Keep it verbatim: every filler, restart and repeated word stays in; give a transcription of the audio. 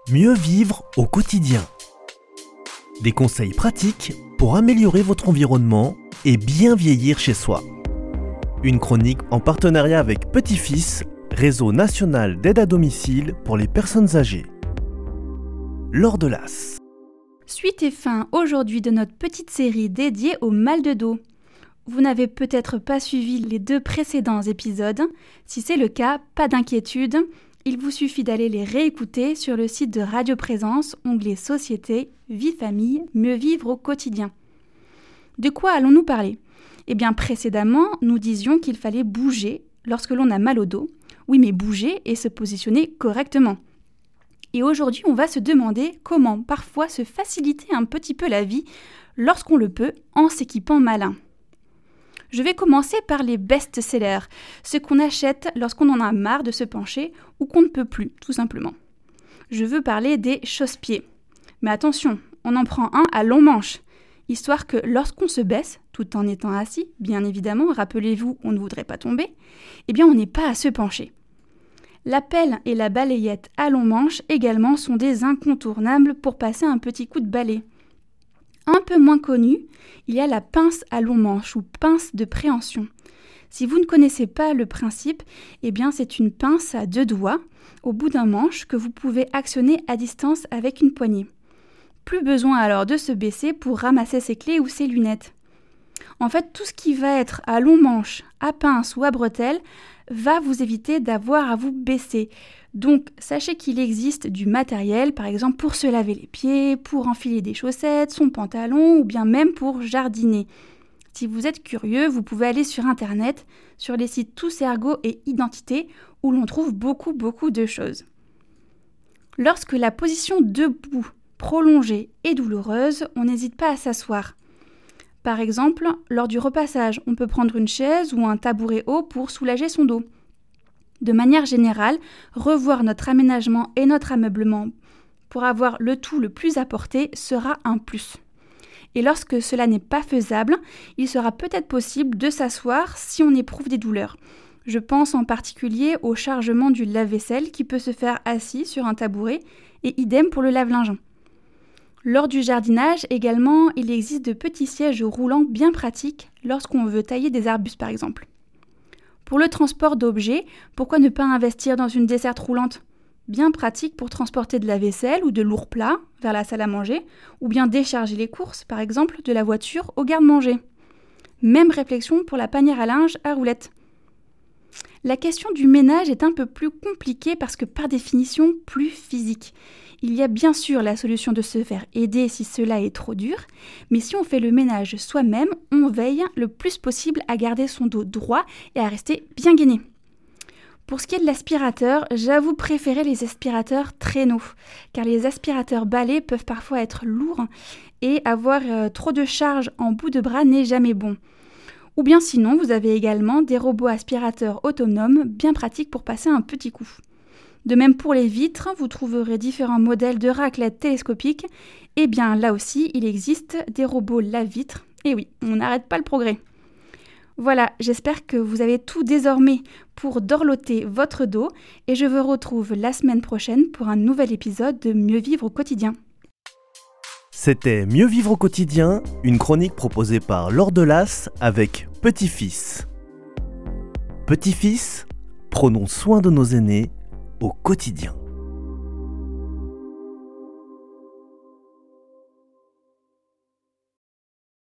Mieux vivre au quotidien. Des conseils pratiques pour améliorer votre environnement et bien vieillir chez soi. Une chronique en partenariat avec Petit-Fils, réseau national d'aide à domicile pour les personnes âgées. Laure Delas. Suite et fin aujourd'hui de notre petite série dédiée au mal de dos. Vous n'avez peut-être pas suivi les deux précédents épisodes. Si c'est le cas, pas d'inquiétude. Il vous suffit d'aller les réécouter sur le site de Radio Présence, onglet Société, Vie Famille, Mieux vivre au quotidien. De quoi allons-nous parler ? Eh bien, précédemment, nous disions qu'il fallait bouger lorsque l'on a mal au dos. Oui, mais bouger et se positionner correctement. Et aujourd'hui, on va se demander comment parfois se faciliter un petit peu la vie lorsqu'on le peut en s'équipant malin. Je vais commencer par les best-sellers, ce qu'on achète lorsqu'on en a marre de se pencher ou qu'on ne peut plus, tout simplement. Je veux parler des chausse-pieds. Mais attention, on en prend un à long manche, histoire que lorsqu'on se baisse, tout en étant assis, bien évidemment, rappelez-vous, on ne voudrait pas tomber, eh bien on n'est pas à se pencher. La pelle et la balayette à long manche également sont des incontournables pour passer un petit coup de balai. Un peu moins connu, il y a la pince à long manche ou pince de préhension. Si vous ne connaissez pas le principe, eh bien c'est une pince à deux doigts au bout d'un manche que vous pouvez actionner à distance avec une poignée. Plus besoin alors de se baisser pour ramasser ses clés ou ses lunettes. En fait, tout ce qui va être à long manche, à pince ou à bretelle va vous éviter d'avoir à vous baisser. Donc, sachez qu'il existe du matériel, par exemple pour se laver les pieds, pour enfiler des chaussettes, son pantalon ou bien même pour jardiner. Si vous êtes curieux, vous pouvez aller sur internet, sur les sites Tous Ergo et Identité, où l'on trouve beaucoup, beaucoup de choses. Lorsque la position debout, prolongée et douloureuse, on n'hésite pas à s'asseoir. Par exemple, lors du repassage, on peut prendre une chaise ou un tabouret haut pour soulager son dos. De manière générale, revoir notre aménagement et notre ameublement pour avoir le tout le plus à portée sera un plus. Et lorsque cela n'est pas faisable, il sera peut-être possible de s'asseoir si on éprouve des douleurs. Je pense en particulier au chargement du lave-vaisselle qui peut se faire assis sur un tabouret et idem pour le lave-linge. Lors du jardinage également, il existe de petits sièges roulants bien pratiques lorsqu'on veut tailler des arbustes par exemple. Pour le transport d'objets, pourquoi ne pas investir dans une desserte roulante ? Bien pratique pour transporter de la vaisselle ou de lourds plats vers la salle à manger, ou bien décharger les courses, par exemple, de la voiture au garde-manger. Même réflexion pour la panière à linge à roulettes. La question du ménage est un peu plus compliquée parce que par définition plus physique. Il y a bien sûr la solution de se faire aider si cela est trop dur, mais si on fait le ménage soi-même, on veille le plus possible à garder son dos droit et à rester bien gainé. Pour ce qui est de l'aspirateur, j'avoue préférer les aspirateurs traîneaux, car les aspirateurs balais peuvent parfois être lourds et avoir euh, trop de charge en bout de bras n'est jamais bon. Ou bien sinon, vous avez également des robots aspirateurs autonomes bien pratiques pour passer un petit coup. De même pour les vitres, vous trouverez différents modèles de raclettes télescopiques. Et bien là aussi, il existe des robots lave-vitres. Et oui, on n'arrête pas le progrès. Voilà, j'espère que vous avez tout désormais pour dorloter votre dos. Et je vous retrouve la semaine prochaine pour un nouvel épisode de Mieux vivre au quotidien. C'était Mieux vivre au quotidien, une chronique proposée par Laure Delas avec Petit-Fils. Petit-Fils, prenons soin de nos aînés au quotidien.